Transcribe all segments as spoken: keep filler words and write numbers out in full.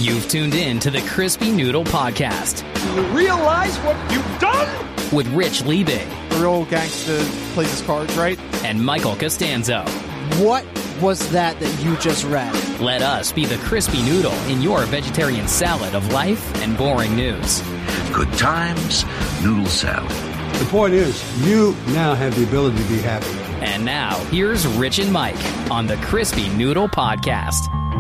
You've tuned in to the Crispy Noodle Podcast. Do you realize what you've done? With Rich Liebig. The real gangster plays his cards, right? And Michael Costanzo. What was that that you just read? Let us be the Crispy Noodle in your vegetarian salad of life and boring news. Good times, noodle salad. The point is, you now have the ability to be happy. And now, here's Rich and Mike on the Crispy Noodle Podcast.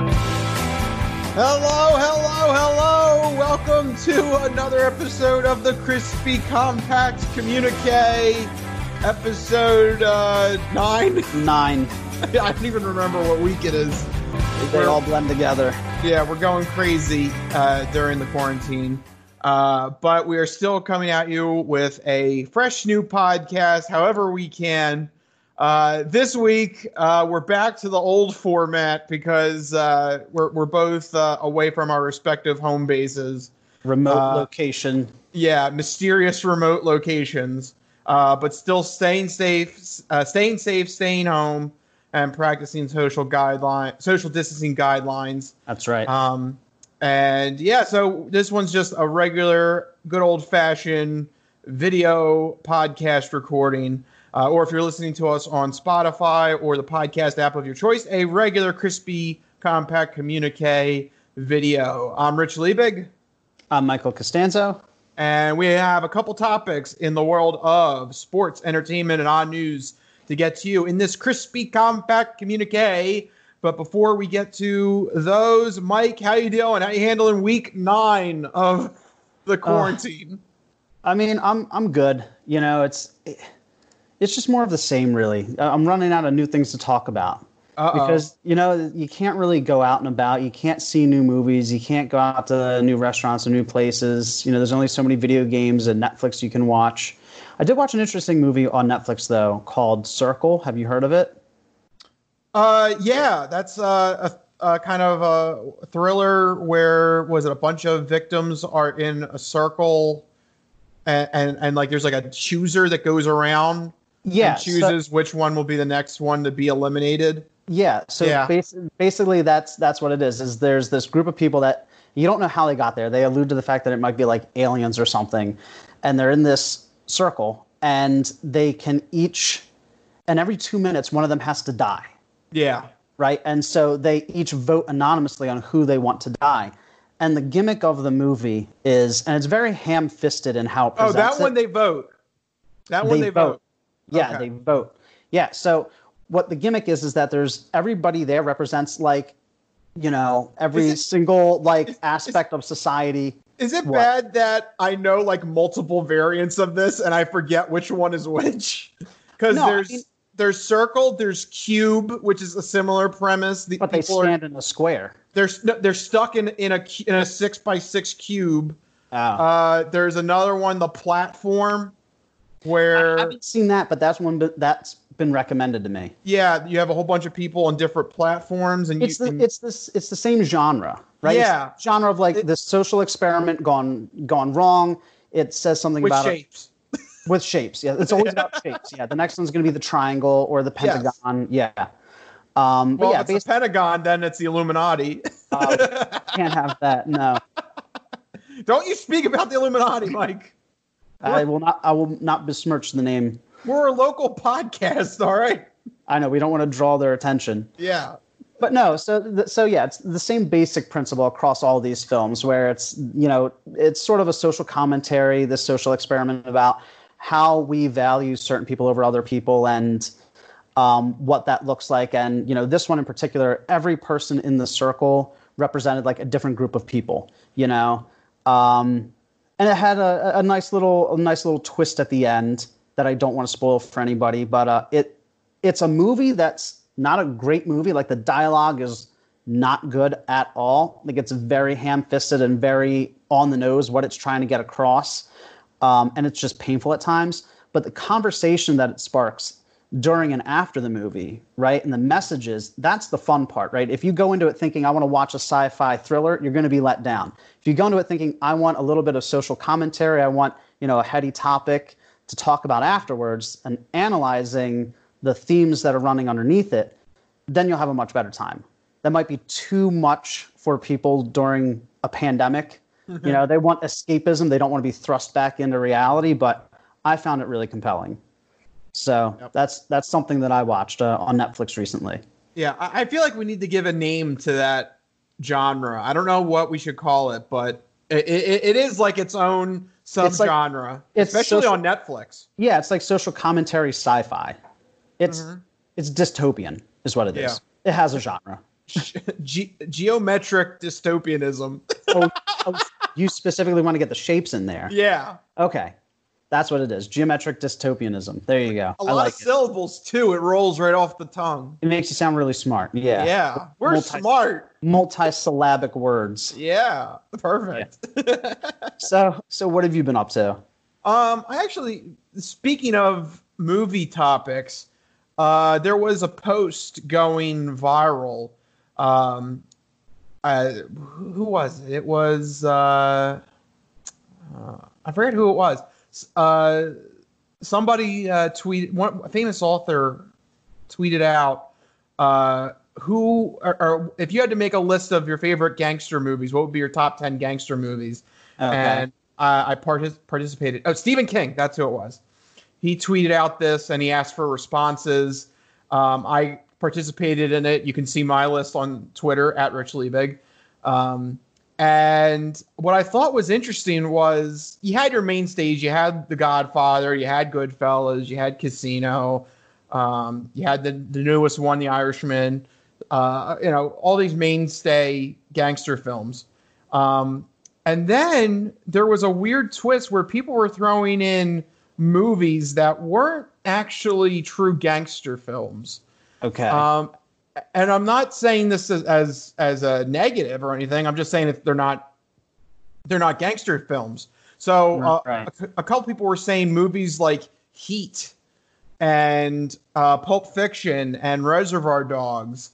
Hello, hello, hello. Welcome to another episode of the Crispy Compact Communique. Episode uh, nine? Nine. I don't even remember what week it is. They We're- all blend together. Yeah, we're going crazy uh, during the quarantine. Uh, but we are still coming at you with a fresh new podcast, however we can. Uh, this week, uh, we're back to the old format because uh, we're, we're both uh, away from our respective home bases. Remote Uh, location. Yeah, mysterious remote locations, uh, but still staying safe, uh, staying safe, staying home, and practicing social guideline, social distancing guidelines. That's right. Um, and yeah, so this one's just a regular, good old fashioned video podcast recording. Uh, or if you're listening to us on Spotify or the podcast app of your choice, a regular Crispy Compact Communique video. I'm Rich Liebig. I'm Michael Costanzo. And we have a couple topics in the world of sports, entertainment, and odd news to get to you in this Crispy Compact Communique. But before we get to those, Mike, how you doing? How you handling week nine of the quarantine? Uh, I mean, I'm I'm good. You know, it's it's just more of the same, really. I'm running out of new things to talk about. Uh-oh. Because, you know, you can't really go out and about. You can't see new movies. You can't go out to new restaurants or new places. You know, there's only so many video games and Netflix you can watch. I did watch an interesting movie on Netflix, though, called Circle. Have you heard of it? Uh, yeah, that's uh, a, a kind of a thriller where, was it a bunch of victims are in a circle and, and, and like there's like a chooser that goes around Yeah. and chooses so, which one will be the next one to be eliminated. Yeah. So yeah. Bas- basically that's that's what it is, is there's this group of people that you don't know how they got there. They allude to the fact that it might be like aliens or something. And they're in this circle and they can each, and every two minutes, one of them has to die. Yeah. Right. And so they each vote anonymously on who they want to die. And the gimmick of the movie is, and it's very ham-fisted in how it presents. Oh, that one it. they vote. That one they, they vote. vote. Yeah, Okay. they vote. Yeah. So what the gimmick is, is that there's everybody there represents like, you know, every Is it- single like is- aspect of society. Is it What? bad that I know like multiple variants of this and I forget which one is which? Because No, I there's mean- there's circle, there's cube, which is a similar premise. The But they people stand are, in a square. they're no, they're stuck in in a cu- in a six by six cube. Oh. Uh, there's another one, the platform, where I haven't seen that, but that's one that- that's been recommended to me. yeah, you have a whole bunch of people on different platforms, and It's you the can, it's this it's the same genre, right? Yeah. It's the genre of like It- this social experiment gone gone wrong. It says something with about it. shapes. With shapes, yeah. It's always about shapes. Yeah, the next one's going to be the triangle or the pentagon. Yeah. Um, but Well, yeah, if it's basically, the Pentagon, then it's the Illuminati. uh, can't have that. No, Don't you speak about the Illuminati, Mike. I will not. I will not besmirch the name. We're a local podcast, all right? I know we don't want to draw their attention, Yeah. but no. So, th- so yeah, it's the same basic principle across all these films, where it's you know it's sort of a social commentary, this social experiment about how we value certain people over other people, and um, what that looks like. And you know, this one in particular, every person in the circle represented like a different group of people. You know, um, and it had a, a nice little, a nice little twist at the end that I don't want to spoil for anybody. But uh, it, it's a movie that's not a great movie. Like the dialogue is not good at all. Like it's very ham-fisted and very on the nose what it's trying to get across. Um, and it's just painful at times. But the conversation that it sparks during and after the movie, right, and the messages, that's the fun part, right? If you go into it thinking, I want to watch a sci-fi thriller, you're going to be let down. If you go into it thinking, I want a little bit of social commentary, I want, you know, a heady topic to talk about afterwards and analyzing the themes that are running underneath it, then you'll have a much better time. That might be too much for people during a pandemic. You know, they want escapism. They don't want to be thrust back into reality, but I found it really compelling. So yep. that's that's something that I watched uh, on Netflix recently. Yeah, I, I feel like we need to give a name to that genre. I don't know what we should call it, but it, it, it is like its own subgenre, it's like, especially it's social, on Netflix. Yeah, it's like social commentary sci-fi. It's mm-hmm. it's dystopian is what it is. Yeah. It has a genre. Ge- geometric dystopianism. oh, oh, you specifically want to get the shapes in there. Yeah. Okay. That's what it is. Geometric dystopianism. There you go. A I lot like of syllables, it. too. It rolls right off the tongue. It makes you sound really smart. Yeah. Yeah. We're Multi- smart. Multi-syllabic words. Yeah. Perfect. Yeah. so, so what have you been up to? Um, I actually, speaking of movie topics, uh, there was a post going viral. Um, uh, who was it? It was, uh, uh, I forget who it was. Uh, somebody uh, tweeted, one a famous author tweeted out, uh, who, or, or if you had to make a list of your favorite gangster movies, what would be your top ten gangster movies? Okay. And uh, I partic- participated. Oh, Stephen King, that's who it was. He tweeted out this and he asked for responses. Um, I participated in it. You can see my list on Twitter at Rich Liebig. Um, and what I thought was interesting was you had your mainstays. You had The Godfather, you had Goodfellas, you had Casino, um, you had the, the newest one, The Irishman, uh, you know, all these mainstay gangster films. Um, and then there was a weird twist where people were throwing in movies that weren't actually true gangster films. Okay. Um, and I'm not saying this as, as as a negative or anything. I'm just saying if they're not they're not gangster films. So uh, right. a, a couple people were saying movies like Heat and uh, Pulp Fiction and Reservoir Dogs.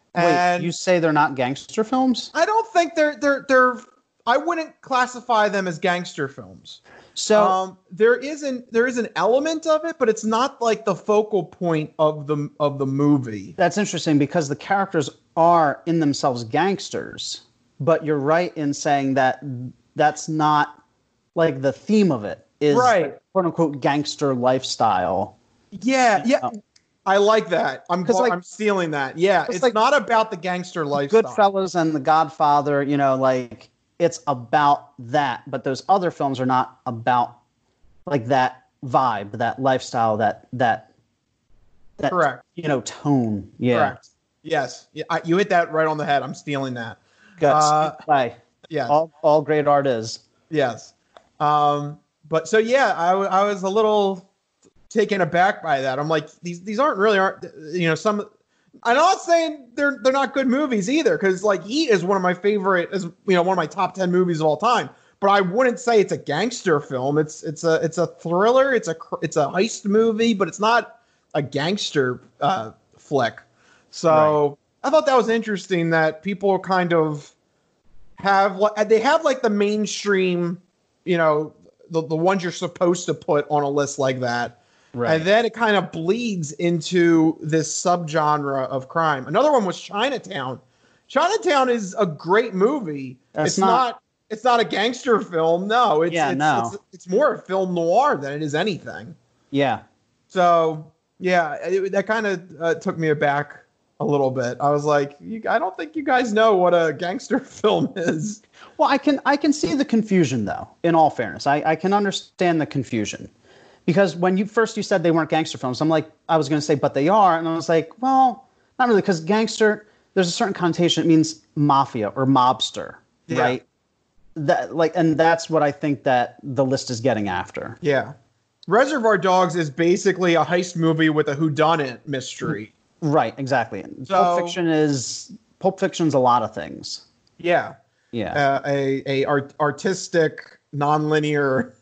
And wait, you say they're not gangster films? I don't think they're they're they're. I wouldn't classify them as gangster films. So um, there isn't there is an element of it, but it's not like the focal point of the of the movie. That's interesting because the characters are in themselves gangsters, but you're right in saying that that's not like the theme of it is right. quote unquote gangster lifestyle. Yeah, yeah. Oh. I like that. I'm like, I'm stealing that. Yeah, it's like not about the gangster lifestyle. Goodfellas and The Godfather, you know, like it's about that, but those other films are not about like that vibe, that lifestyle, that that that correct. You know, tone. Yeah. Correct. Yes. Yeah, I, you hit that right on the head. I'm stealing that. Guts. Uh, Bye. Yeah. All all great art is. Yes. Um. But so yeah, I I was a little taken aback by that. I'm like, these these aren't really aren't you know some. I'm not saying they're they're not good movies either, because like Heat is one of my favorite, is you know one of my top ten movies of all time. But I wouldn't say it's a gangster film. It's it's a it's a thriller. It's a it's a heist movie, but it's not a gangster uh, flick. So right. I thought that was interesting that people kind of have they have like the mainstream, you know, the the ones you're supposed to put on a list like that. Right. And then it kind of bleeds into this subgenre of crime. Another one was Chinatown. Chinatown is a great movie. That's it's not, not it's not a gangster film. No, it's yeah, it's, no. It's, it's more a film noir than it is anything. Yeah. So, yeah, it, that kind of uh, took me aback a little bit. I was like, you, I don't think you guys know what a gangster film is. Well, I can I can see the confusion though, in all fairness. I, I can understand the confusion. Because when you first you said they weren't gangster films, I'm like, I was going to say, but they are. And I was like, well, not really, because gangster, there's a certain connotation. It means mafia or mobster, yeah. right? That like, and that's what I think that the list is getting after. Yeah. Reservoir Dogs is basically a heist movie with a whodunit mystery. Right, exactly. So, Pulp Fiction is, Pulp Fiction's a lot of things. Yeah. Yeah. Uh, a a art, artistic, nonlinear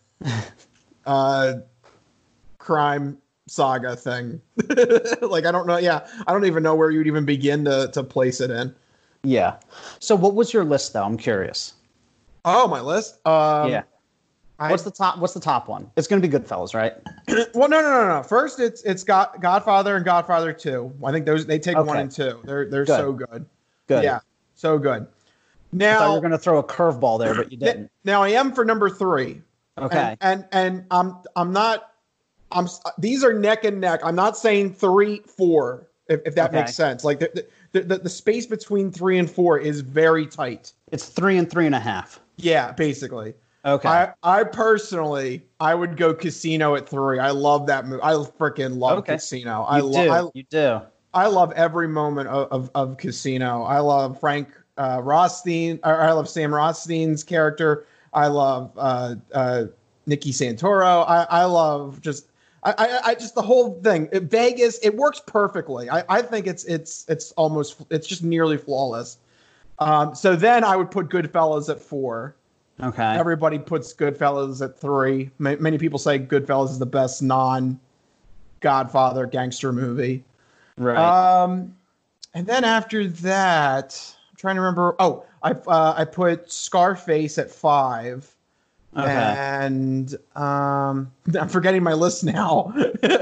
uh crime saga thing. Like, I don't know. Yeah. I don't even know where you'd even begin to, to place it in. Yeah. So what was your list though? I'm curious. Oh, my list. Um, yeah. I, what's the top, what's the top one? It's going to be Goodfellas, right? Well, no, no, no, no. First it's, it's got Godfather and Godfather two. I think those, they take okay. one and two. They're, they're good. so good. Good. Yeah. So good. Now, I thought you were going to throw a curveball there, but you didn't. Now I am for number three. Okay. And and, and I'm I'm not I'm these are neck and neck. I'm not saying three, four, if, if that Okay. makes sense. Like the, the the the space between three and four is very tight. It's three and three and a half. Yeah, basically. Okay. I, I personally, I would go Casino at three. I love that movie. I freaking love Okay. Casino. You I do. love. You do. I love every moment of, of, of Casino. I love Frank uh, Rothstein. Or I love Sam Rothstein's character. I love uh, uh, Nikki Santoro. I, I love just. I, I, I just the whole thing. It, Vegas. It works perfectly. I, I think it's it's it's almost it's just nearly flawless. Um, so then I would put Goodfellas at four. Okay. Everybody puts Goodfellas at three. Ma- Many people say Goodfellas is the best non-Godfather gangster movie. Right. Um, and then after that, I'm trying to remember. Oh, I uh, I put Scarface at five. Okay. And um, I'm forgetting my list now.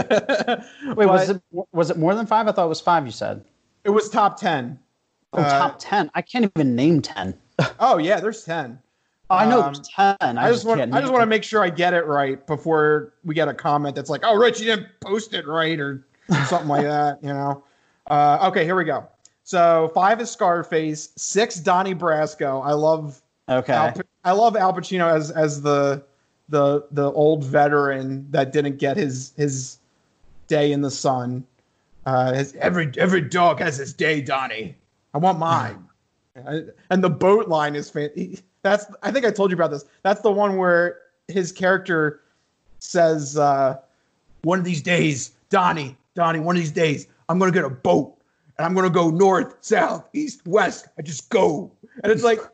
Wait, was it was it more than five? I thought it was five. You said. It was top ten. Oh, Uh, top ten. I can't even name ten. Oh yeah, there's ten. I know Um, there's ten. I, I just want can't I just name want to them. make sure I get it right before we get a comment that's like, "Oh, Rich, you didn't post it right," or something like that. You know. Uh, okay, here we go. So five is Scarface. Six, Donnie Brasco. I love. Okay. Al, I love Al Pacino as as the the the old veteran that didn't get his his day in the sun. Uh, his, every every dog has his day, Donnie. I want mine. I- and the boat line is fan- he- that's I think I told you about this. That's the one where his character says, uh, "One of these days, Donnie, Donnie, one of these days, I'm gonna get a boat and I'm gonna go north, south, east, west. I just go." And it's like,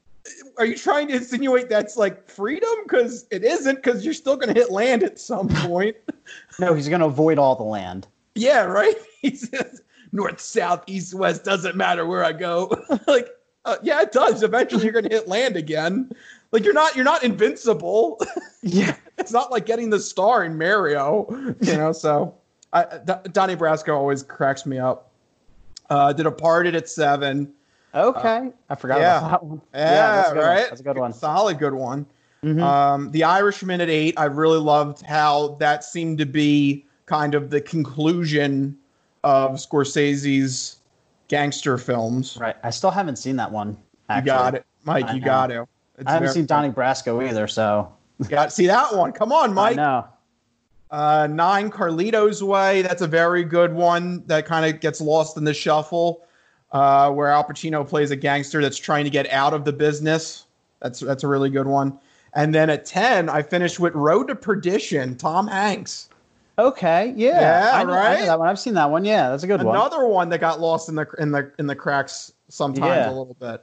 are you trying to insinuate that's like freedom? Because it isn't. Because you're still gonna hit land at some point. No, he's going to avoid all the land. Yeah, right. He says north, south, east, west doesn't matter where I go. Like, uh, yeah, it does. Eventually, you're gonna hit land again. Like you're not you're not invincible. Yeah. It's not like getting the star in Mario, you know. So, I, D- Donnie Brasco always cracks me up. Uh, did Departed at seven. Okay. I forgot yeah. about that one. Yeah, that's a good right. One. That's a good one. Solid, good one. Mhm. Um, the Irishman at eight. I really loved how that seemed to be kind of the conclusion of Scorsese's gangster films. Right. I still haven't seen that one. You Actually. got it, Mike. I You know. got to. It's I haven't very- seen Donnie Brasco either, so Got see that one. Come on, I Mike. know. Uh, nine, Carlito's Way. That's a very good one that kind of gets lost in the shuffle, uh, where Al Pacino plays a gangster that's trying to get out of the business. That's that's a really good one. And then at ten, I finished with Road to Perdition, Tom Hanks. Okay. Yeah. Yeah, I know, I know right? that one. I've seen that one. Yeah, that's a good one. Another one that got lost in the in the in the cracks sometimes Yeah. a little bit.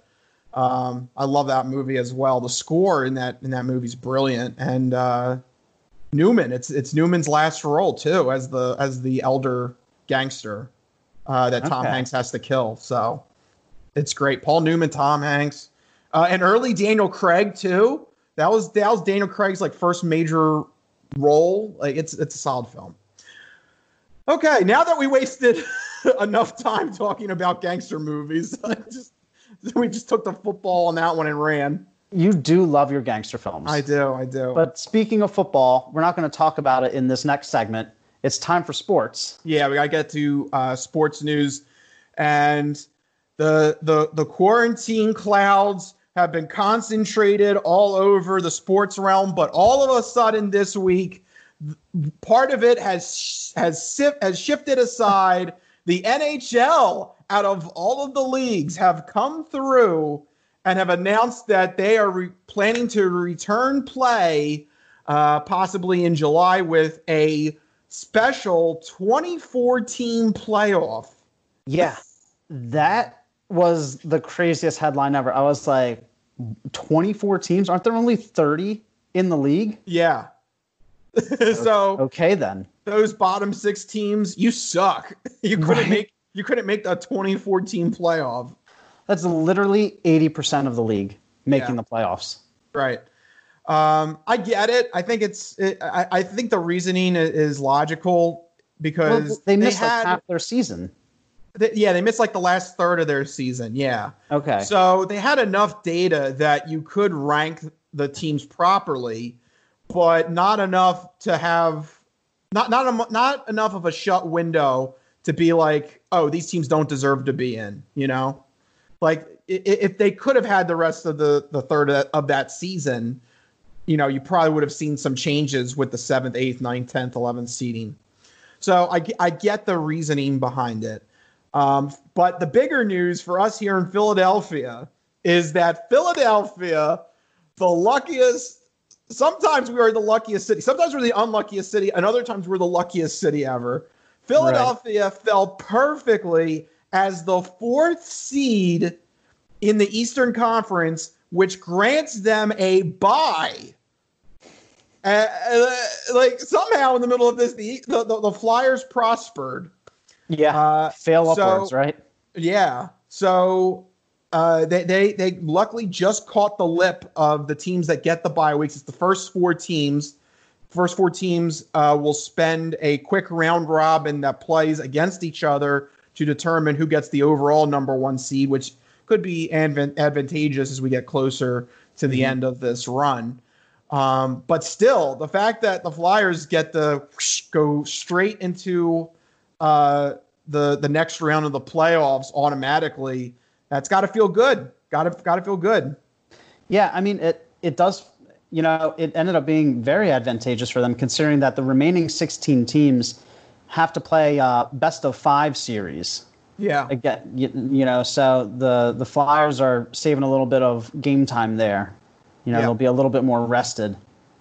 Um, I love that movie as well. The score in that in that movie is brilliant, and uh, Newman. It's it's Newman's last role too as the as the elder gangster uh, that Tom Okay. Hanks has to kill. So it's great. Paul Newman, Tom Hanks, uh, and early Daniel Craig too. That was that was Daniel Craig's like first major role. Like it's it's a solid film. Okay, now that we wasted enough time talking about gangster movies, I just we just took the football on that one and ran. You do love your gangster films. I do, I do. But speaking of football, we're not going to talk about it in this next segment. It's time for sports. Yeah, we gotta get to uh, sports news, and the the the quarantine clouds have been concentrated all over the sports realm, but all of a sudden this week, part of it has has sif- has shifted aside. The N H L, out of all of the leagues, have come through and have announced that they are re- planning to return play, uh, possibly in July, with a special twenty-four team playoff. Yeah, that was the craziest headline ever. I was like, twenty-four teams? Aren't there only thirty in the league? Yeah. So Okay, then. those bottom six teams, you suck. You couldn't Right. make you couldn't make a twenty-four team playoff. That's literally eighty percent of the league making Yeah. the playoffs. Right. Um, I get it. I think it's. It, I, I think the reasoning i- is logical because Well, they missed had like half their season. They, yeah, they missed like the last third of their season. Yeah. Okay. So they had enough data that you could rank the teams properly, but not enough to have not not not enough of a shut window to be like, oh, these teams don't deserve to be in. You know, like if they could have had the rest of the the third of that season, you know, you probably would have seen some changes with the seventh, eighth, ninth, tenth, eleventh seeding. So I I get the reasoning behind it. Um, but the bigger news for us here in Philadelphia is that Philadelphia, the luckiest, sometimes we are the luckiest city. Sometimes we're the unluckiest city, and other times we're the luckiest city ever. Philadelphia right. fell perfectly as the fourth seed in the Eastern Conference, which grants them a bye. Uh, like somehow in the middle of this, the the, the, the Flyers prospered. Yeah, uh, fail upwards, so, right? Yeah. So uh, they, they they luckily just caught the lip of the teams that get the bye weeks. It's the first four teams. First four teams uh, will spend a quick round robin that plays against each other to determine who gets the overall number one seed, which could be adv- advantageous as we get closer to the mm-hmm. end of this run. Um, but still, the fact that the Flyers get to whoosh, go straight into uh, the the next round of the playoffs automatically, that's got to feel good. Got to got to feel good. Yeah, I mean it. It does. You know, it ended up being very advantageous for them, considering that the remaining sixteen teams have to play uh, best of five series. Yeah. Again, you, you know, so the the Flyers are saving a little bit of game time there. You know, yeah. They'll be a little bit more rested.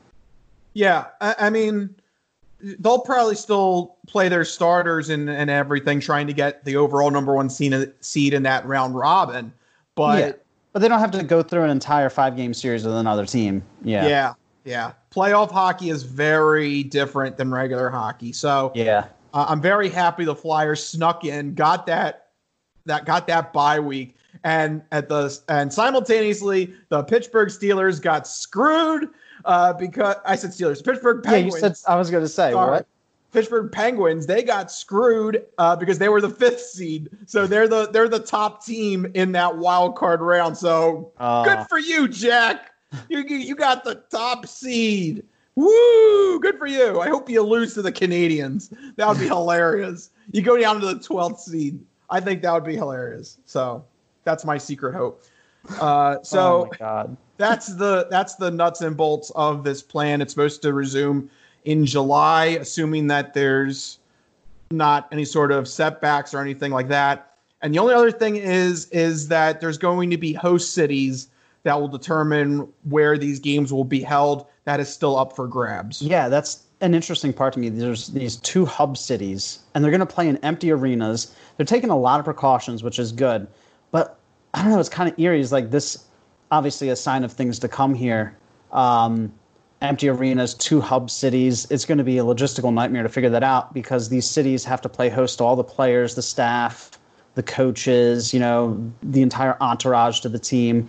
Yeah, I, I mean, they'll probably still play their starters and, and everything, trying to get the overall number one seed, seed in that round robin. But yeah. But they don't have to go through an entire five-game series with another team. Yeah. Yeah, yeah. Playoff hockey is very different than regular hockey. So yeah, uh, I'm very happy the Flyers snuck in, got that that got that bye week, and at the and simultaneously the Pittsburgh Steelers got screwed uh, because I said Steelers, Pittsburgh Penguins. Yeah, you said I was going to say Sorry. what? Pittsburgh Penguins, they got screwed uh, because they were the fifth seed. So they're the they're the top team in that wild card round. So uh, good for you, Jack. You you got the top seed. Woo! Good for you. I hope you lose to the Canadians. That would be hilarious. You go down to the twelfth seed. I think that would be hilarious. So that's my secret hope. Uh, so oh my God. that's the that's the nuts and bolts of this plan. It's supposed to resume in July, assuming that there's not any sort of setbacks or anything like that. And the only other thing is, is that there's going to be host cities that will determine where these games will be held. That is still up for grabs. Yeah, that's an interesting part to me. There's these two hub cities, and they're going to play in empty arenas. They're taking a lot of precautions, which is good. But I don't know, it's kind of eerie. It's like this, obviously a sign of things to come here. Um, empty arenas, two hub cities. It's going to be a logistical nightmare to figure that out because these cities have to play host to all the players, the staff, the coaches, you know, the entire entourage to the team.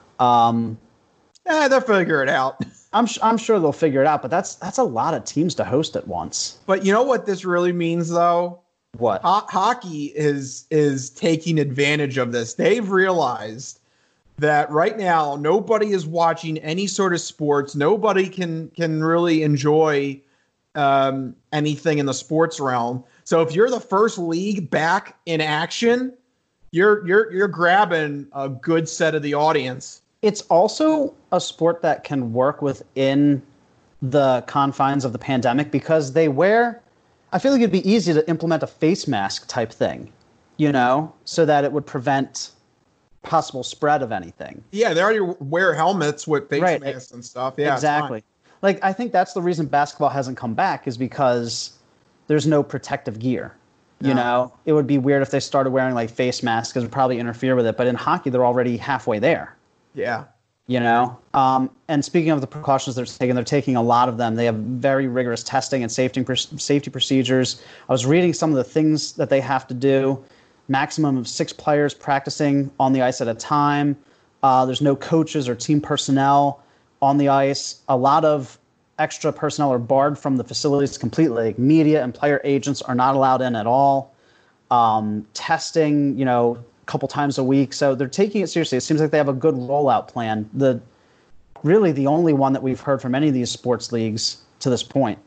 Um, eh, they'll figure it out. I'm I'm sure they'll figure it out, but that's that's a lot of teams to host at once. But you know what this really means, though? What? Ho- hockey is is taking advantage of this. They've realized that right now nobody is watching any sort of sports. Nobody can can really enjoy um, anything in the sports realm. So if you're the first league back in action, you're you're you're grabbing a good set of the audience. It's also a sport that can work within the confines of the pandemic because they wear. I feel like it'd be easy to implement a face mask type thing, you know, so that it would prevent possible spread of anything. Yeah, they already wear helmets with face right. masks and stuff. Yeah, exactly. Like, I think that's the reason basketball hasn't come back is because there's no protective gear. You no. know, it would be weird if they started wearing like face masks because it would probably interfere with it. But in hockey, they're already halfway there. Yeah. You know, um, and speaking of the precautions they're taking, they're taking a lot of them. They have very rigorous testing and safety safety procedures. I was reading some of the things that they have to do. Maximum of six players practicing on the ice at a time. Uh, there's no coaches or team personnel on the ice. A lot of extra personnel are barred from the facilities completely. Like media and player agents are not allowed in at all. um, testing, you know, a couple times a week. So they're taking it seriously. It seems like they have a good rollout plan. The really the only one that we've heard from any of these sports leagues to this point.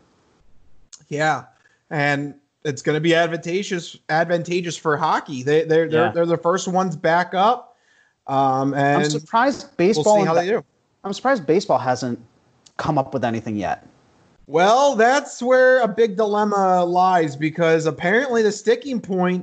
Yeah, and it's going to be advantageous advantageous for hockey. They they're they're, Yeah. they're the first ones back up. Um, and I'm surprised baseball. We'll see how and they do. I'm surprised baseball hasn't come up with anything yet. Well, that's where a big dilemma lies, because apparently the sticking point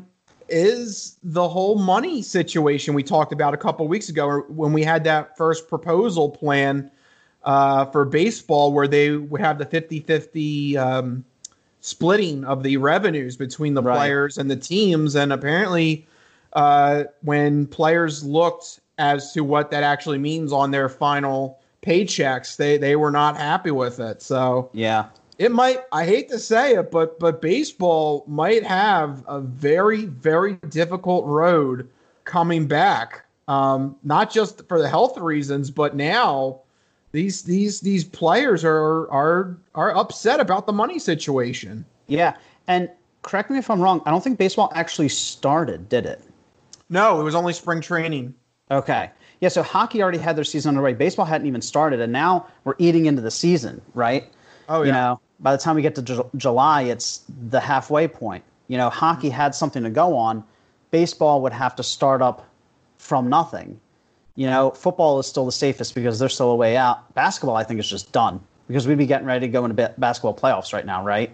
is the whole money situation we talked about a couple weeks ago when we had that first proposal plan uh, for baseball, where they would have the fifty-fifty um, splitting of the revenues between the Right. players and the teams. And apparently uh, when players looked as to what that actually means on their final paychecks, they, they were not happy with it. So Yeah. it might, I hate to say it, but but baseball might have a very, very difficult road coming back. Um, not just for the health reasons, but now these these these players are are are upset about the money situation. Yeah. And correct me if I'm wrong, I don't think baseball actually started, did it? No, it was only spring training. Okay. Yeah, so hockey already had their season underway. Baseball hadn't even started, and now we're eating into the season, right? Oh, You yeah. know, by the time we get to Ju- July, it's the halfway point. You know, hockey had something to go on. Baseball would have to start up from nothing. You know, football is still the safest because they're still a way out. Basketball, I think, is just done because we'd be getting ready to go into ba- basketball playoffs right now, right?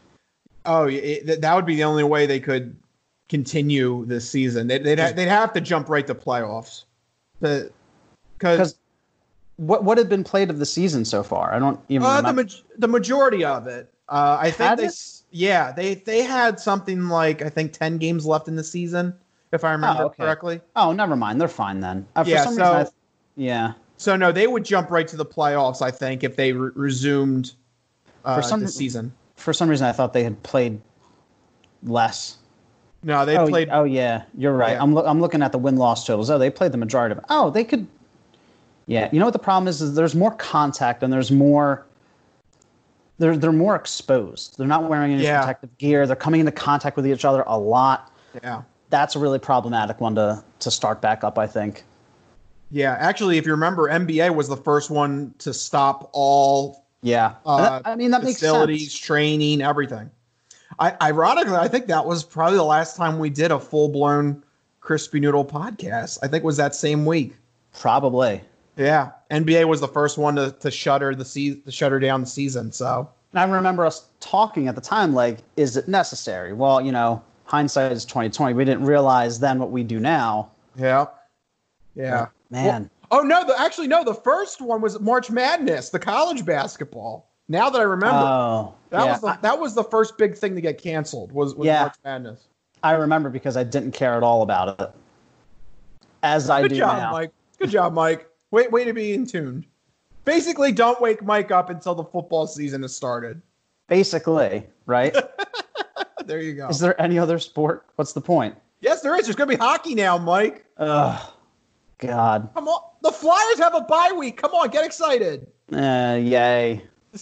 Oh, it, th- that would be the only way they could continue this season. They'd they'd, ha- they'd have to jump right to playoffs. Because Because what what had been played of the season so far? I don't even uh, the remember. ma- the majority of it, uh, I think Had they it? s- yeah they they had something like I think ten games left in the season, if I remember Oh, okay. correctly. Oh, never mind. They're fine then. Uh, for Yeah, some so- reason, I th- yeah. So no, they would jump right to the playoffs. I think if they re- resumed uh, For some- the season. For some reason, I thought they had played less. No, they oh, played. oh yeah, you're right. Yeah. I'm loo- I'm looking at the win loss totals. Oh, they played the majority of it. Oh, they could. Yeah, you know what the problem is? Is there's more contact and there's more. They're they're more exposed. They're not wearing any Yeah. protective gear. They're coming into contact with each other a lot. Yeah, That's a really problematic one to to start back up, I think. yeah. Actually, if you remember, N B A was the first one to stop all Yeah, Uh, And that- I mean that makes facilities, sense. training, everything. I, ironically, I think that was probably the last time we did a full blown Crispy Noodle podcast. I think it was that same week. Probably. Yeah, N B A was the first one to, to shutter the se- to shutter down the season. So And I remember us talking at the time, like, is it necessary? Well, you know, hindsight is twenty twenty. We didn't realize then what we do now. yeah, yeah. Man. Well, oh no, the actually no, the first one was March Madness, the college basketball. Now that I remember, Oh, that yeah. was the, that was the first big thing to get canceled. Was, was Yeah. March Madness. I remember because I didn't care at all about it, as I Good do job, now. Mike. Good job, Mike. Wait, way to be in tune. Basically, don't wake Mike up until the football season has started. Basically, right? There you go. Is there any other sport? What's the point? Yes, there is. There's going to be hockey now, Mike. Ugh, God. Come on. The Flyers have a bye week. Come on, get excited. Uh, yay.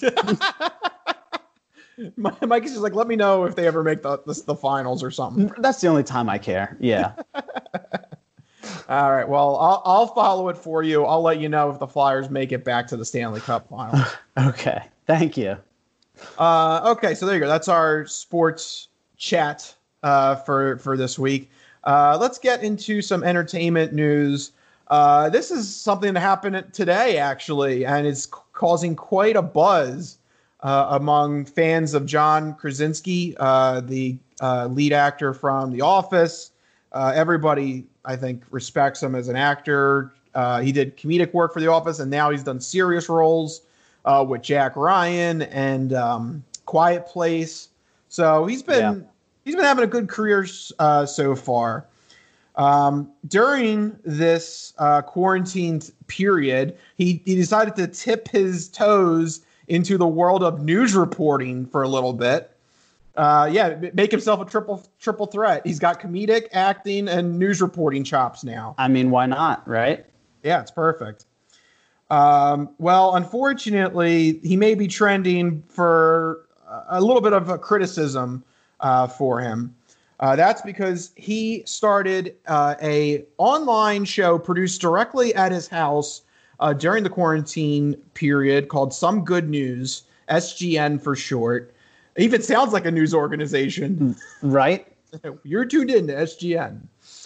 Mike is just like, let me know if they ever make the the, the finals or something. That's the only time I care. Yeah. All right. Well, I'll, I'll follow it for you. I'll let you know if the Flyers make it back to the Stanley Cup Finals. Okay. Thank you. uh, okay, so there you go. That's our sports chat uh, for for this week. Uh, let's get into some entertainment news. Uh, this is something that happened today, actually, and it's c- causing quite a buzz uh, among fans of John Krasinski, uh, the uh, lead actor from The Office. Uh, everybody, I think, respects him as an actor. Uh, he did comedic work for The Office, and now he's done serious roles uh, with Jack Ryan and um, Quiet Place. So he's been Yeah. he's been having a good career uh, so far. Um, during this uh, quarantine period, he, he decided to tip his toes into the world of news reporting for a little bit. Uh, yeah, make himself a triple triple threat. He's got comedic, acting, and news reporting chops now. I mean, why not, right? Yeah, it's perfect. Um, well, unfortunately, he may be trending for a little bit of a criticism uh, for him. Uh, that's because he started uh, a online show produced directly at his house uh, during the quarantine period called Some Good News, S G N for short. It even sounds like a news organization. Right? You're tuned in to S G N.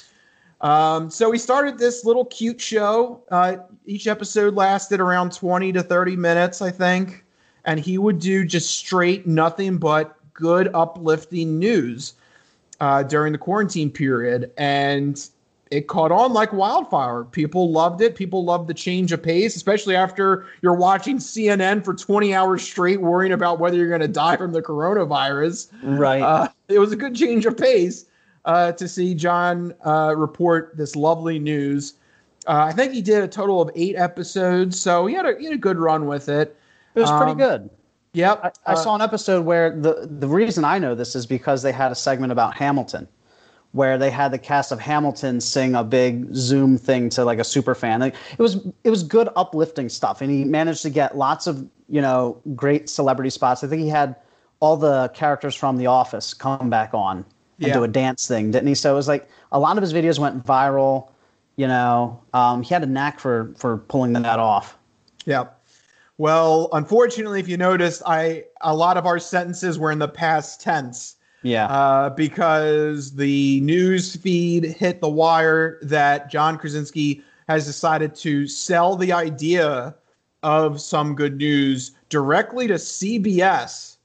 Um, so he started this little cute show. Uh, each episode lasted around twenty to thirty minutes, I think. And he would do just straight nothing but good, uplifting news uh, during the quarantine period. And it caught on like wildfire. People loved it. People loved the change of pace, especially after you're watching C N N for twenty hours straight, worrying about whether you're going to die from the coronavirus. Right. Uh, it was a good change of pace uh, to see John uh, report this lovely news. Uh, I think he did a total of eight episodes, so he had a, he had a good run with it. It was pretty Um, good. Yep. I, I Uh, saw an episode where the, the reason I know this is because they had a segment about Hamilton, where they had the cast of Hamilton sing a big Zoom thing to like a super fan. Like, it was it was good, uplifting stuff, and he managed to get lots of you know great celebrity spots. I think he had all the characters from The Office come back on and Yeah. do a dance thing, didn't he? So it was like a lot of his videos went viral. You know, um, he had a knack for for pulling that off. Yep. Well, unfortunately, if you noticed, I a lot of our sentences were in the past tense. Yeah. Uh, because the news feed hit the wire that John Krasinski has decided to sell the idea of Some Good News directly to C B S.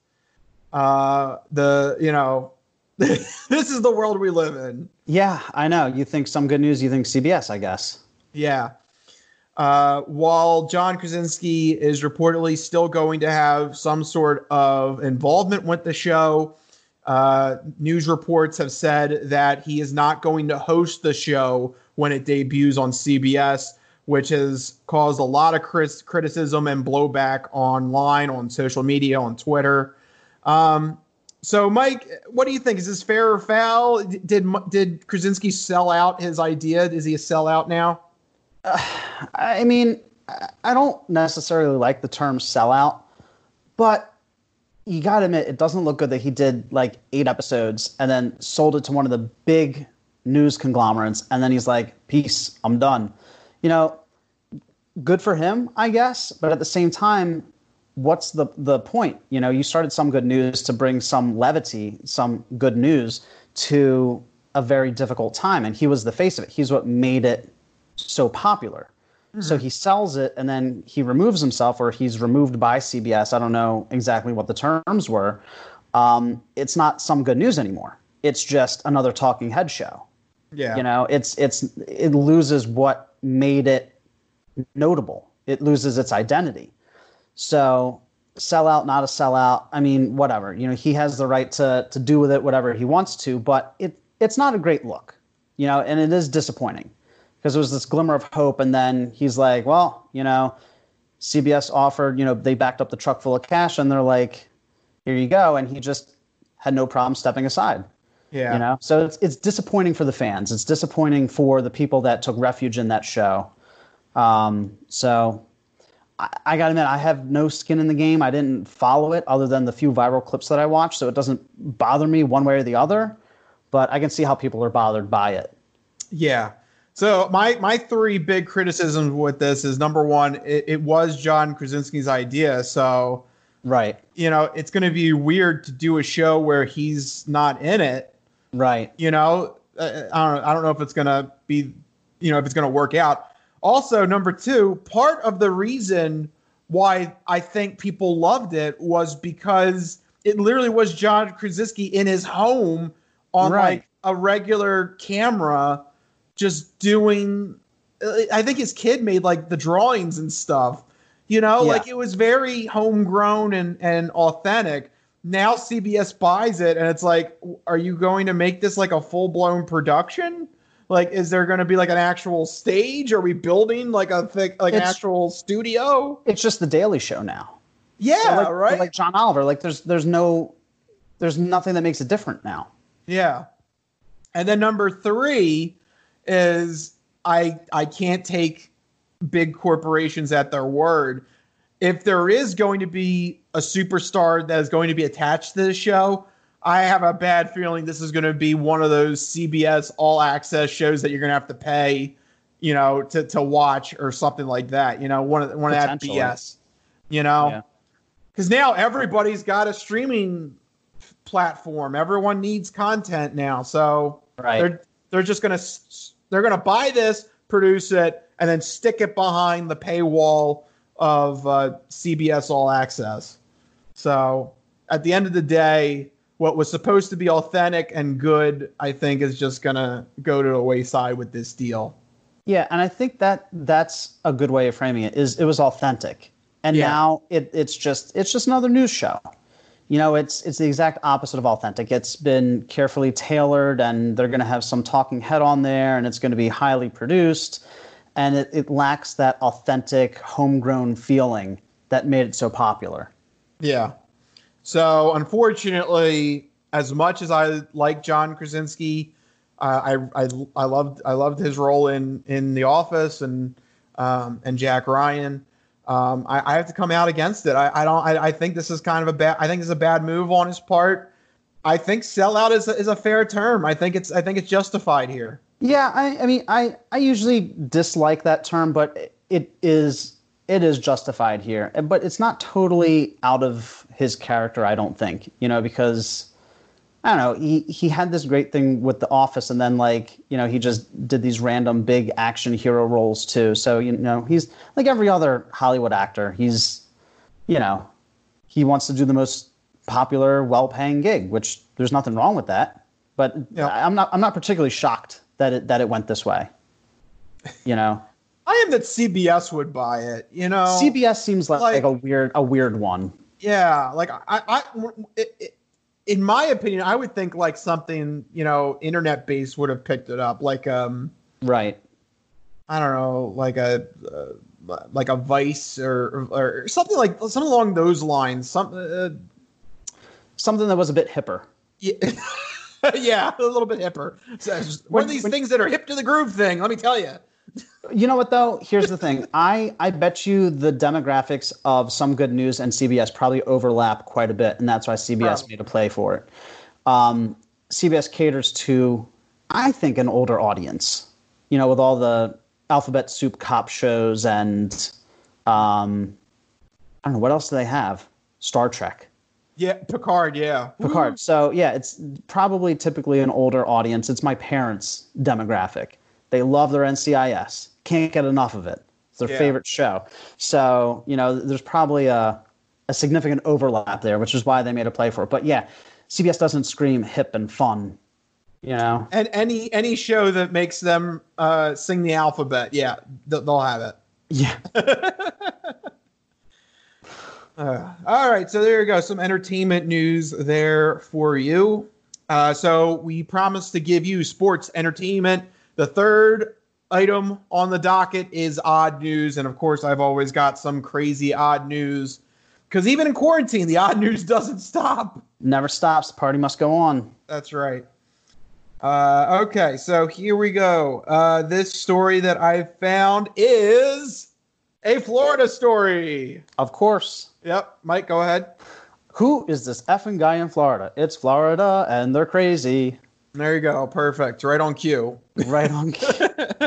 Uh, the you know, this is the world we live in. Yeah, I know. You think Some Good News, you think C B S, I guess. Yeah. Uh, while John Krasinski is reportedly still going to have some sort of involvement with the show, uh, news reports have said that he is not going to host the show when it debuts on C B S, which has caused a lot of crit- criticism and blowback online, on social media, on Twitter. Um, so, Mike, what do you think? Is this fair or foul? Did did Krasinski sell out his idea? Is he a sellout now? I mean, I don't necessarily like the term sellout, but you got to admit, it doesn't look good that he did like eight episodes and then sold it to one of the big news conglomerates. And then he's like, peace, I'm done. You know, good for him, I guess. But at the same time, what's the, the point? You know, you started Some Good News to bring some levity, some good news to a very difficult time. And he was the face of it. He's what made it so popular. Mm-hmm. So he sells it and then he removes himself, or he's removed by C B S. I don't know exactly what the terms were. Um, it's not Some Good News anymore. It's just another talking head show. Yeah. You know, it's it's it loses what made it notable. It loses its identity. So sellout, not a sellout. I mean, whatever. You know, he has the right to to do with it whatever he wants to, but it it's not a great look. You know, and it is disappointing. Because it was this glimmer of hope, and then he's like, well, you know, C B S offered, you know, they backed up the truck full of cash, and they're like, here you go. And he just had no problem stepping aside. Yeah. You know, so it's it's disappointing for the fans. It's disappointing for the people that took refuge in that show. Um, so I, I got to admit, I have no skin in the game. I didn't follow it other than the few viral clips that I watched, so it doesn't bother me one way or the other. But I can see how people are bothered by it. Yeah. So my my three big criticisms with this is, number one, it, it was John Krasinski's idea. So, right. you know, it's going to be weird to do a show where he's not in it. Right. You know, uh, I don't I don't know if it's going to be, you know, if it's going to work out. Also, number two, part of the reason why I think people loved it was because it literally was John Krasinski in his home on Right. like a regular camera, just doing, I think his kid made like the drawings and stuff, you know, Yeah. like it was very homegrown and, and authentic. Now C B S buys it and it's like, are you going to make this like a full blown production? Like, is there going to be like an actual stage? Are we building like a thick, like an It's- actual studio? It's just the Daily Show now. Yeah, like, right. Like John Oliver. Like there's there's no there's nothing that makes it different now. Yeah. And then number three is I I can't take big corporations at their word. If there is going to be a superstar that is going to be attached to the show, I have a bad feeling this is going to be one of those C B S all access shows that you're going to have to pay, you know, to, to watch or something like that. You know, one of one of that B S. You know, because yeah. now everybody's got a streaming platform. Everyone needs content now, so right. they're they're just gonna they're gonna buy this, produce it, and then stick it behind the paywall of uh, C B S All Access. So at the end of the day, what was supposed to be authentic and good, I think, is just gonna go to the wayside with this deal. Yeah, and I think that that's a good way of framing it. Is it was authentic, and yeah. now it, it's just it's just another news show. You know, it's it's the exact opposite of authentic. It's been carefully tailored, and they're going to have some talking head on there, and it's going to be highly produced, and it, it lacks that authentic, homegrown feeling that made it so popular. Yeah. So, unfortunately, as much as I like John Krasinski, uh, I I I loved I loved his role in in The Office and um, and Jack Ryan. Um, I, I have to come out against it. I, I don't. I, I think this is kind of a bad. I think this is a bad move on his part. I think sellout is a, is a fair term. I think it's. I think it's justified here. Yeah. I. I mean, I. I usually dislike that term, but it is. It is justified here. But it's not totally out of his character. I don't think. You know, because I don't know. He he had this great thing with The Office, and then like you know he just did these random big action hero roles too. So you know he's like every other Hollywood actor. He's you know he wants to do the most popular, well-paying gig, which there's nothing wrong with that. But yeah. I'm not I'm not particularly shocked that it that it went this way. You know, I am that C B S would buy it. You know, C B S seems like, like, like a weird a weird one. Yeah, like I I. It, it, in my opinion, I would think like something, you know, internet based would have picked it up. Like, um, right. I don't know, like a, uh, like a Vice or, or something like something along those lines. Some, uh, something that was a bit hipper. Yeah. Yeah. A little bit hipper. So just, one when, of these when, things that are hip to the groove thing. Let me tell you. You know what, though? Here's the thing. I, I bet you the demographics of Some Good News and C B S probably overlap quite a bit, and that's why C B S probably. made a play for it. Um, C B S caters to, I think, an older audience, you know, with all the alphabet soup cop shows and, um, I don't know, what else do they have? Star Trek. Yeah, Picard, yeah. Picard. So, yeah, it's probably typically an older audience. It's my parents' demographic. They love their N C I S. Can't get enough of it. It's their yeah. favorite show. So, you know, there's probably a, a significant overlap there, which is why they made a play for it. But yeah, C B S doesn't scream hip and fun, you know? And any any show that makes them uh, sing the alphabet, yeah, they'll, they'll have it. Yeah. uh, all right, so there you go. Some entertainment news there for you. Uh, so we promised to give you sports entertainment. The third item on the docket is odd news. And of course, I've always got some crazy odd news because even in quarantine, the odd news doesn't stop. Never stops. The party must go on. That's right. Uh, okay, so here we go. Uh, this story that I found is a Florida story. Of course. Yep. Mike, go ahead. Who is this effing guy in Florida? It's Florida, and they're crazy. There you go. Perfect. Right on cue. Right on cue.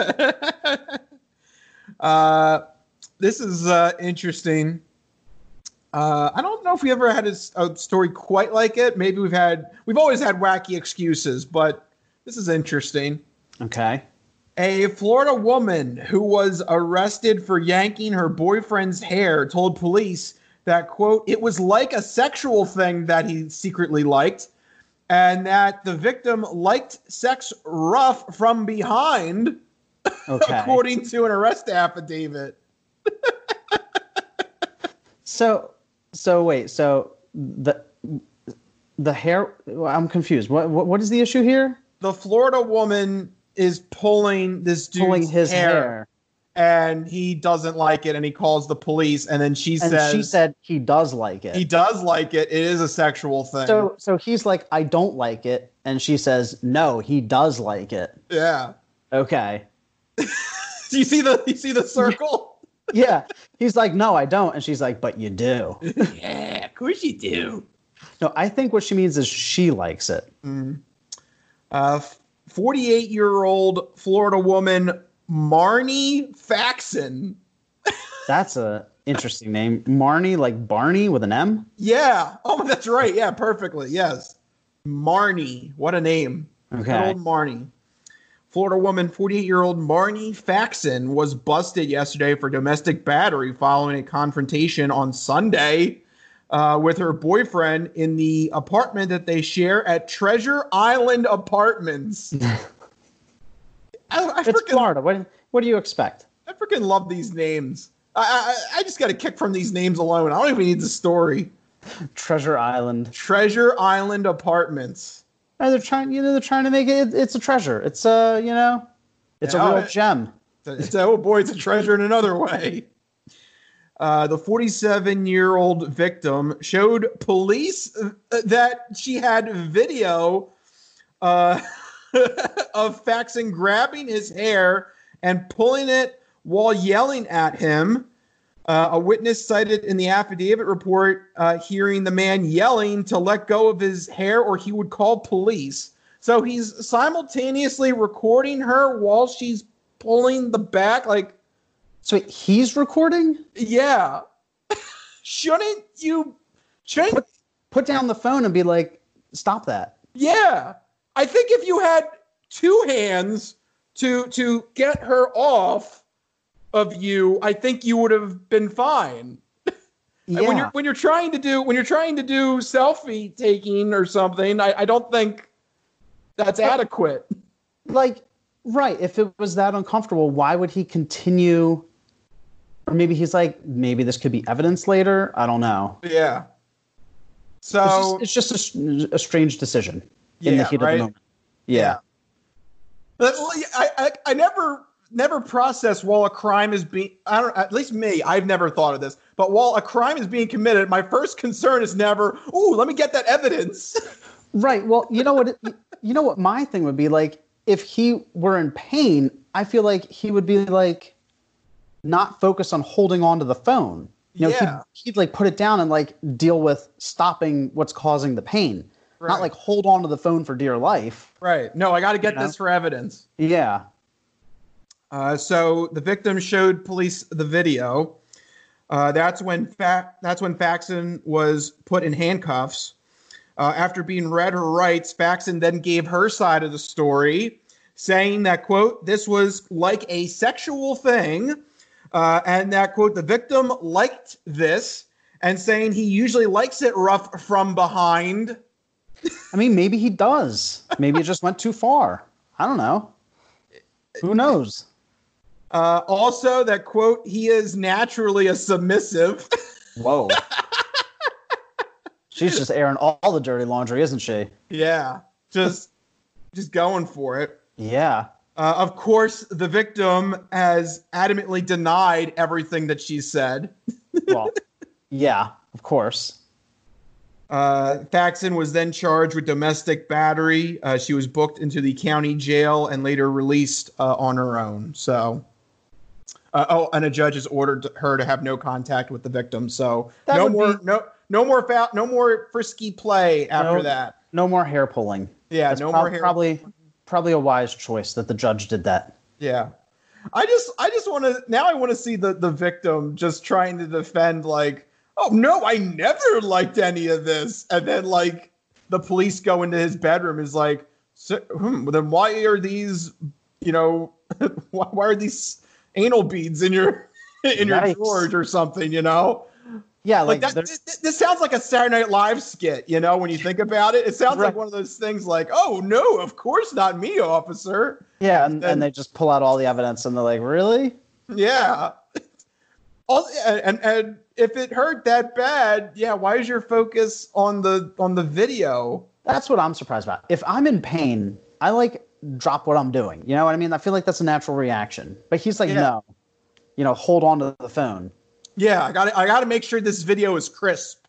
uh, this is uh, interesting. Uh, I don't know if we ever had a, a story quite like it. Maybe we've had, we've always had wacky excuses, but this is interesting. Okay. A Florida woman who was arrested for yanking her boyfriend's hair told police that, quote, it was like a sexual thing that he secretly liked. And that the victim liked sex rough from behind, okay. according to an arrest affidavit. so, so wait, so the the hair? I'm confused. What, what what is the issue here? The Florida woman is pulling this dude's pulling his hair, hair, and he doesn't like it, and he calls the police, and then she and says she said he does like it. He does like it. It is a sexual thing. So so he's like, I don't like it, and she says, no, he does like it. Yeah. Okay. Do you see the you see the circle? Yeah. He's like, no, I don't, and she's like, but you do. Yeah, of course you do. No, I think what she means is she likes it. Mm. Uh, forty-eight-year-old Florida woman Marnie Faxon. That's a interesting name. Marnie, like Barney with an M? Yeah. Oh, that's right. Yeah, perfectly. Yes. Marnie. What a name. Okay. Good old Marnie. Florida woman, forty-eight-year-old Marnie Faxon, was busted yesterday for domestic battery following a confrontation on Sunday uh, with her boyfriend in the apartment that they share at Treasure Island Apartments. I, I It's freaking, Florida. What, what do you expect? I freaking love these names. I, I, I just got a kick from these names alone. I don't even need the story. Treasure Island. Treasure Island Apartments. And they're trying, you know, they're trying to make it. It's a treasure. It's a, you know, it's Yeah, a real it- gem. It's, oh boy, it's a treasure in another way. Uh, the forty-seven-year-old victim showed police that she had video uh, of Faxon grabbing his hair and pulling it while yelling at him. Uh, a witness cited in the affidavit report uh, hearing the man yelling to let go of his hair or he would call police. So he's simultaneously recording her while she's pulling the back. Like, So wait, he's recording? yeah. Shouldn't you? Shouldn't? Put, put down the phone and be like, stop that. Yeah. I think if you had two hands to to get her off of you, I think you would have been fine. Yeah. When you're when you're trying to do when you're trying to do selfie taking or something, I, I don't think that's adequate. Like, right. If it was that uncomfortable, why would he continue? Or maybe he's like, maybe this could be evidence later. I don't know. Yeah. It's So just, it's just a, a strange decision in the Yeah, heat right? of the moment. Yeah. But I, I I never never process while a crime is being I don't at least me, I've never thought of this. But while a crime is being committed, my first concern is never, ooh, let me get that evidence. Right. Well, you know what? It, you know what my thing would be like if he were in pain. I feel like he would be like not focus on holding on to the phone. You know, Yeah. he'd, he'd like put it down and like deal with stopping what's causing the pain. Right. Not like hold on to the phone for dear life. Right. No, I got to get You know? this for evidence. Yeah. Uh, so the victim showed police the video. Uh, that's when fa- that's when Faxon was put in handcuffs. Uh, after being read her rights, Faxon then gave her side of the story, saying that, quote, this was like a sexual thing, uh, and that, quote, the victim liked this, and saying he usually likes it rough from behind. I mean, maybe he does. Maybe it just went too far. I don't know. Who knows? Uh, also, that, quote, he is naturally a submissive. Whoa. She's just airing all, all the dirty laundry, isn't she? Yeah, just just going for it. Yeah. Uh, of course, the victim has adamantly denied everything that she said. Well, yeah, of course. Uh, Faxon was then charged with domestic battery. Uh, she was booked into the county jail and later released uh, on her own. So, uh, oh, and a judge has ordered her to have no contact with the victim. So, That no would more, be- no, no more, foul, no more frisky play after No- that. No more hair pulling. Yeah, That's no prob- more hair. Probably, probably a wise choice that the judge did that. Yeah. I just I just want to now I want to see the the victim just trying to defend like, "Oh no, I never liked any of this." And then like the police go into his bedroom is like, so, hmm, then why are these, you know, why, why are these anal beads in your in your Yikes. drawers or something, you know? Yeah, Like, like, that, there's- this, this sounds like a Saturday Night Live skit, you know, when you think about it. It sounds like Right. one of those things like, "Oh no, of course not me, officer." yeah, and, then- and they just pull out all the evidence and they're like, really? Yeah. Also, and and if it hurt that bad, yeah, why is your focus on the on the video? That's what I'm surprised about. If I'm in pain, I like drop what I'm doing. You know what I mean? I feel like that's a natural reaction. But he's like, Yeah. no, you know, hold on to the phone. Yeah, I got I got to make sure this video is crisp.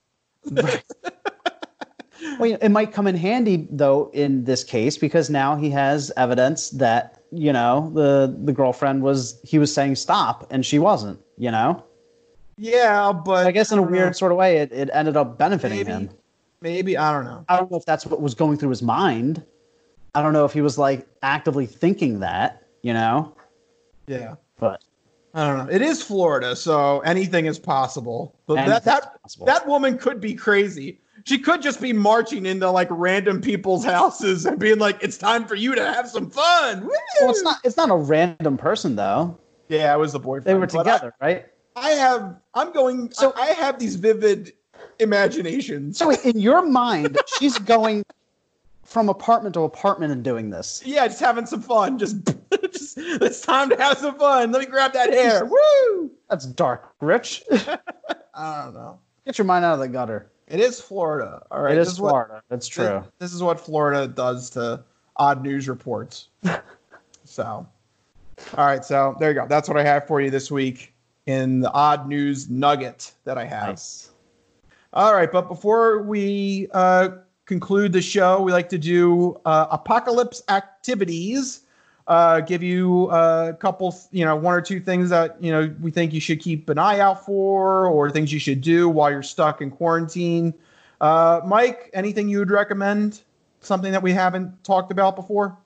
Well, it might come in handy though in this case because now he has evidence that you know the the girlfriend was he was saying stop and she wasn't. You know, Yeah, but I guess in a don't know. weird sort of way, it, it ended up benefiting Maybe. him. Maybe, I don't know. I don't know if that's what was going through his mind. I don't know if he was like actively thinking that, you know? Yeah. But I don't know. It is Florida, so anything is possible. But that Anything's that possible. that woman could be crazy. She could just be marching into like random people's houses and being like, "It's time for you to have some fun." Woo! well, it's not it's not a random person though. Yeah, it was the boyfriend. They were But together, right? I, I have. I'm going. So- I, I have these vivid imaginations. So in your mind, she's going from apartment to apartment and doing this. Yeah, just having some fun. Just, just it's time to have some fun. Let me grab that hair. Woo! That's dark, Rich. I don't know. Get your mind out of the gutter. It is Florida. All right. It this is what- Florida. That's true. This, this is what Florida does to odd news reports. So, all right. So there you go. That's what I have for you this week in the odd news nugget that I have. Nice. All right. But before we uh, conclude the show, we like to do uh, apocalypse activities. Uh, give you a couple, you know, one or two things that, you know, we think you should keep an eye out for or things you should do while you're stuck in quarantine. Uh, Mike, anything you would recommend? Something that we haven't talked about before?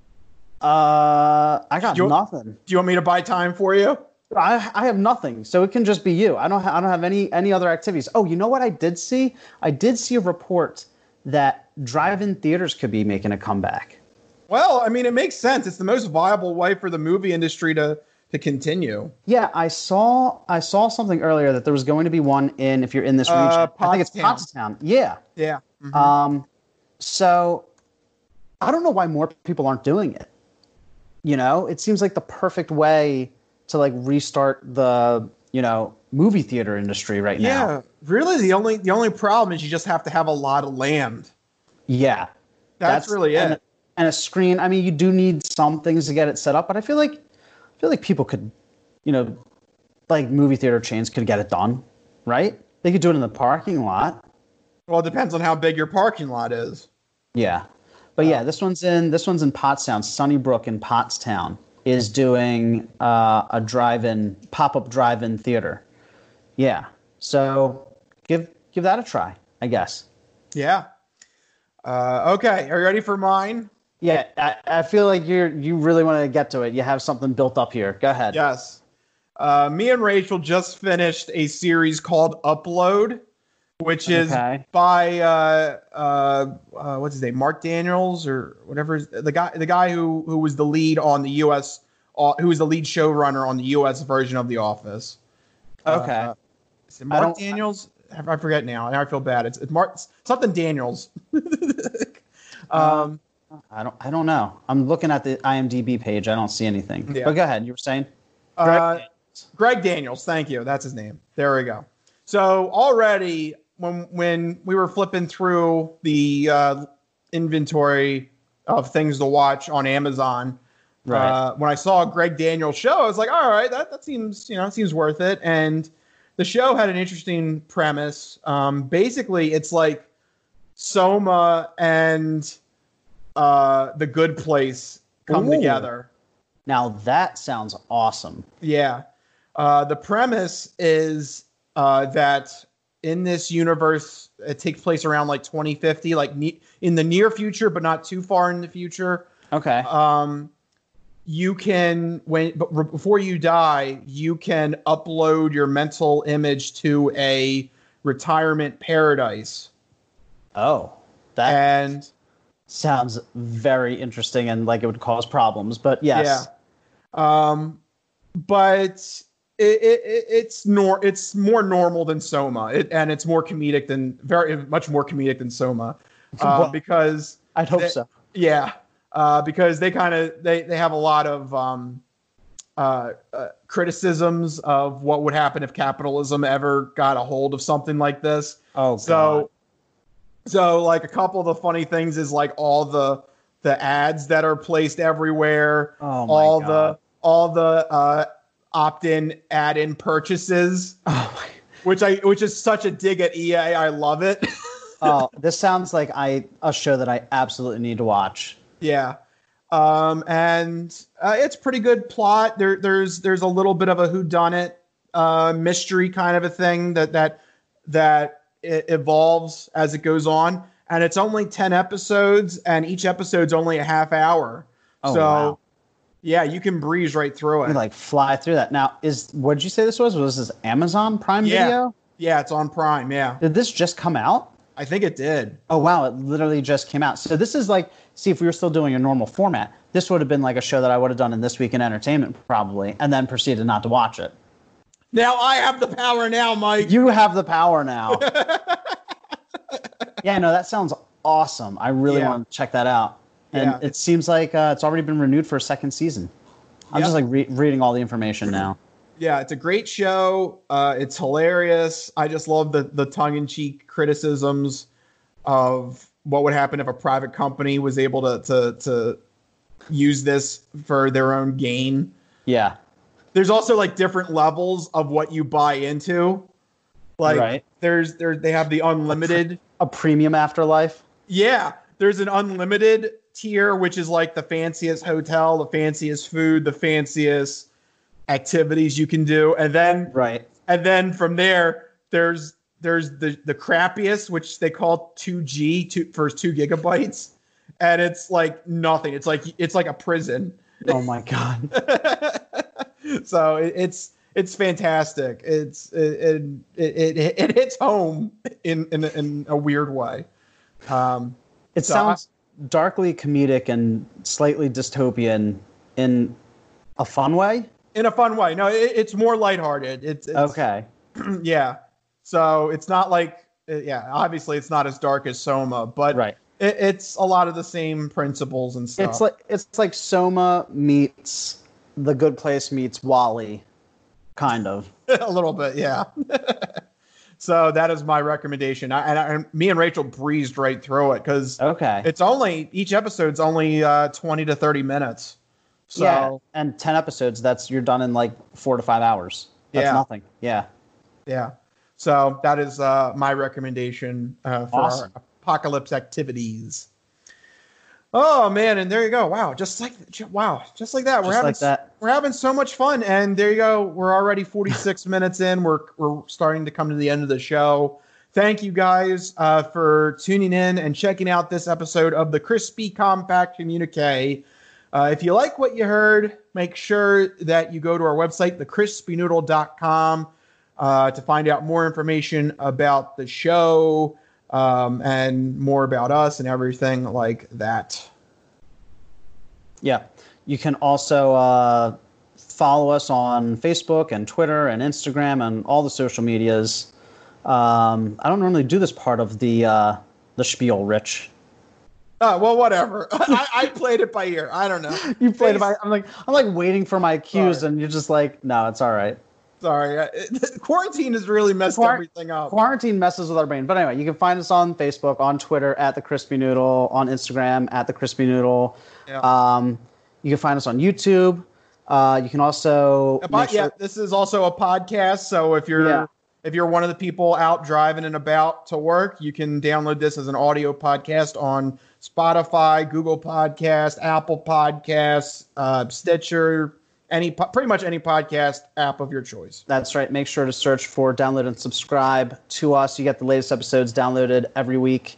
Uh, I got You- nothing. Do you want me to buy time for you? I I have nothing, so it can just be you. I don't ha- I don't have any any other activities. Oh, you know what I did see? I did see a report that drive-in theaters could be making a comeback. Well, I mean, it makes sense. It's the most viable way for the movie industry to to continue. Yeah, I saw I saw something earlier that there was going to be one in if you're in this region. Uh, I think it's Pottstown. Pottstown. Yeah. Yeah. Mhm. Um, so I don't know why more people aren't doing it. You know, it seems like the perfect way to like restart the, you know, movie theater industry right now. Yeah. Really, the only the only problem is you just have to have a lot of land. Yeah. That's, really and it. A, and a screen. I mean, you do need some things to get it set up, but I feel like I feel like people could, you know, like movie theater chains could get it done, right? They could do it in the parking lot. Well, it depends on how big your parking lot is. Yeah. But yeah, this one's in this one's in Pottstown. Sunnybrook in Pottstown is doing uh, a drive-in pop-up drive-in theater. Yeah. So give give that a try, I guess. Yeah. Uh, okay. Are you ready for mine? Yeah, I, I feel like you're you really want to get to it. You have something built up here. Go ahead. Yes. Uh, me and Rachel just finished a series called Upload, which is Okay. by uh, uh, uh, what's his name, Mark Daniels or whatever, the guy, the guy who who was the lead on the U S, uh, who was the lead showrunner on the U S version of The Office. Okay. Uh, is it I Mark don't- Daniels? I forget now. Now I feel bad. It's, it's Mark it's something Daniels. um, I don't I don't know. I'm looking at the IMDb page. I don't see anything. Yeah. But go ahead. You were saying? Uh, Greg Daniels, thank you. That's his name. There we go. So already when when we were flipping through the uh, inventory of things to watch on Amazon, Right. uh, when I saw a Greg Daniels show, I was like, all right, that, that seems, you know, seems worth it. And the show had an interesting premise. Um, basically, it's like Soma and uh, The Good Place come Ooh. together. Now that sounds awesome. Yeah. Uh, the premise is uh, that in this universe, it takes place around like twenty fifty, like ne- in the near future, but not too far in the future. Okay. Um, you can, when but re- before you die, you can upload your mental image to a retirement paradise. Oh, that And sounds very interesting and like it would cause problems. But yes. yeah. Um, but it, it, it it's nor it's more normal than Soma, it, and it's more comedic than very much more comedic than Soma, uh, Well, because I'd hope they- so. yeah, uh, because they kind of they they have a lot of um, uh, uh, criticisms of what would happen if capitalism ever got a hold of something like this. Oh, So, so like a couple of the funny things is like all the the ads that are placed everywhere, Oh, my all God. the all the uh, opt-in add-in purchases, Oh, my. which I which is such a dig at E A. I love it. Oh, this sounds like I a show that I absolutely need to watch. Yeah. Um, and uh, it's pretty good plot. There, there's there's a little bit of a whodunit uh, mystery kind of a thing that that that it evolves as it goes on, and it's only ten episodes, and each episode's only a half hour. Oh, so, wow. yeah, you can breeze right through it. You like fly through that. Now, is what did you say this was? Was this Amazon Prime Yeah. Video? Yeah, it's on Prime. Yeah, Did this just come out? I think it did. Oh, wow. It literally just came out. So this is like, see, if we were still doing a normal format, this would have been like a show that I would have done in This Week in Entertainment probably, and then proceeded not to watch it. Now I have the power now, Mike. You have the power now. Yeah, no, that sounds awesome. I really Yeah. want to check that out. And Yeah. it seems like uh, it's already been renewed for a second season. I'm Yep. just like re- reading all the information now. Yeah, it's a great show. Uh, it's hilarious. I just love the the tongue-in-cheek criticisms of what would happen if a private company was able to to to use this for their own gain. Yeah. There's also like different levels of what you buy into. Like Right. there's there they have the unlimited. A premium afterlife. Yeah, there's an unlimited tier, which is like the fanciest hotel, the fanciest food, the fanciest activities you can do, and then Right. and then from there, there's there's the the crappiest, which they call two G, two for two gigabytes, and it's like nothing. It's like it's like a prison. Oh my God. So it, it's it's fantastic. It's it it, it it hits home in in in a weird way. Um, It So sounds darkly comedic and slightly dystopian in a fun way. in a fun way. No, it, it's more lighthearted. It's, it's Okay. yeah. So it's not like uh, yeah. Obviously, it's not as dark as Soma, but Right. it, it's a lot of the same principles and stuff. It's like it's like Soma meets The Good Place meets Wall-E, kind of. a little bit, yeah. So that is my recommendation. I, and, I, and me and Rachel breezed right through it because Okay. it's only each episode's only uh, twenty to thirty minutes. So yeah, and ten episodes. That's you're done in like four to five hours. That's Yeah. nothing. Yeah. yeah. So that is uh, my recommendation uh, for Awesome. our apocalypse activities. Oh man, and there you go. Wow, just like wow, just like that. we're Just having like that. we're having so much fun, and there you go. We're already forty-six minutes in. We're we're starting to come to the end of the show. Thank you guys uh, for tuning in and checking out this episode of the Crispy Compact Communique. Uh, if you like what you heard, make sure that you go to our website, the crispy noodle dot com, uh, to find out more information about the show. Um, and more about us and everything like that. Yeah. You can also uh, follow us on Facebook and Twitter and Instagram and all the social medias. Um, I don't normally do this part of the uh, the spiel, Rich. Oh, well, whatever. I, I played it by ear. I don't know. You played it by. I'm like I'm like waiting for my cues, Sorry. and you're just like, no, it's all right. Sorry. I, quarantine has really messed Quar- everything up. Quarantine messes with our brain. But anyway, you can find us on Facebook, on Twitter at the Crispy Noodle, on Instagram at the Crispy Noodle. Yeah. Um, you can find us on YouTube. Uh, you can also But make yeah, sure- this is also a podcast. So if you're Yeah. if you're one of the people out driving and about to work, you can download this as an audio podcast on Spotify, Google Podcast, Apple Podcasts, uh, Stitcher, any po- pretty much any podcast app of your choice. That's right. Make sure to search for, download, and subscribe to us. You get the latest episodes downloaded every week.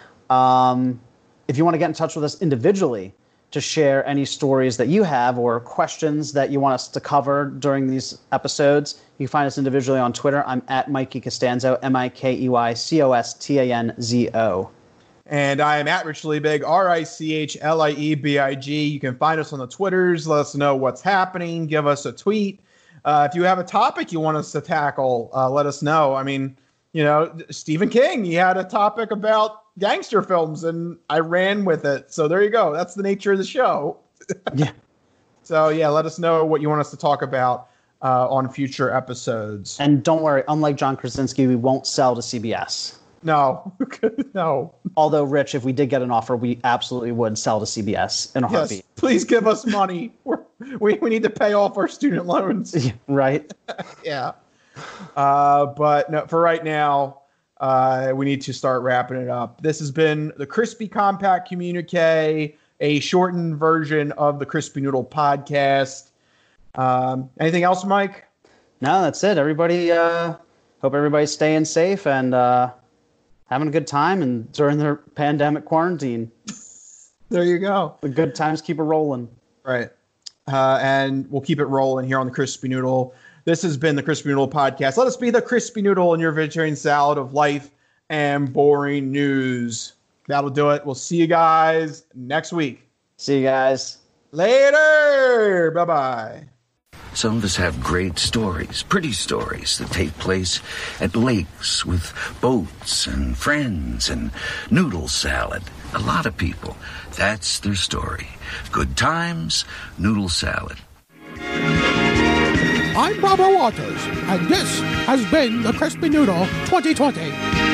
Um, if you want to get in touch with us individually to share any stories that you have or questions that you want us to cover during these episodes, you can find us individually on Twitter. I'm at Mikey Costanzo, M I K E Y C O S T A N Z O. And I am at Rich Liebig, R I C H L I E B I G. You can find us on the Twitters. Let us know what's happening. Give us a tweet. Uh, if you have a topic you want us to tackle, uh, let us know. I mean, you know, Stephen King, he had a topic about gangster films, and I ran with it. So there you go. That's the nature of the show. Yeah. So, yeah, let us know what you want us to talk about uh, on future episodes. And don't worry, unlike John Krasinski, we won't sell to C B S. No, no. Although, Rich, if we did get an offer, we absolutely would sell to C B S in a Yes, heartbeat. please give us money. We're, we we need to pay off our student loans. Right? Yeah. Uh, but no, for right now, uh, we need to start wrapping it up. This has been the Crispy Compact Communique, a shortened version of the Crispy Noodle podcast. Um, anything else, Mike? No, that's it. Everybody, uh, hope everybody's staying safe and uh, having a good time and during their pandemic quarantine. There you go. The good times keep it rolling. Right. Uh, and we'll keep it rolling here on the Crispy Noodle. This has been the Crispy Noodle Podcast. Let us be the Crispy Noodle in your vegetarian salad of life and boring news. That'll do it. We'll see you guys next week. See you guys. Later. Bye-bye. Some of us have great stories, pretty stories that take place at lakes with boats and friends and noodle salad. A lot of people, that's their story. Good times, noodle salad. I'm Barbara Walters, and this has been the Crispy Noodle twenty twenty.